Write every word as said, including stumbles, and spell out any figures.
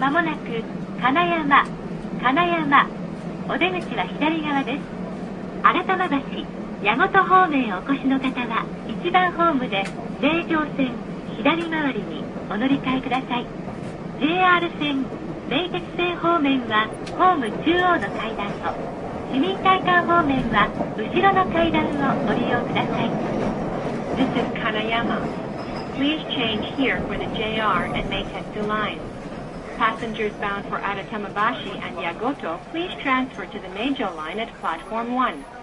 まもなく金山、金山、お出口は左側です。新玉橋、矢本方面お越しの方はいちばんホームで成城線左回りにお乗り換えください。 ジェイアール 線、名鉄線方面はホーム中央の階段を、市民会館方面は後ろの階段をご利用ください。 This is Kanayama. Please change here for the J R and Meitetsu lines. Passengers bound for Aratamabashi and Yagoto, please transfer to the Meijo line at platform one.